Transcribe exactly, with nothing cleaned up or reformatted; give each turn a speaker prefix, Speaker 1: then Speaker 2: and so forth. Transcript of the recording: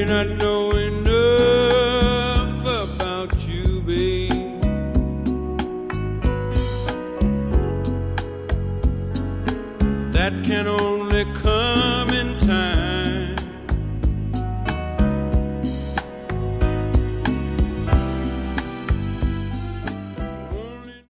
Speaker 1: not know enough about you, babe. That can only come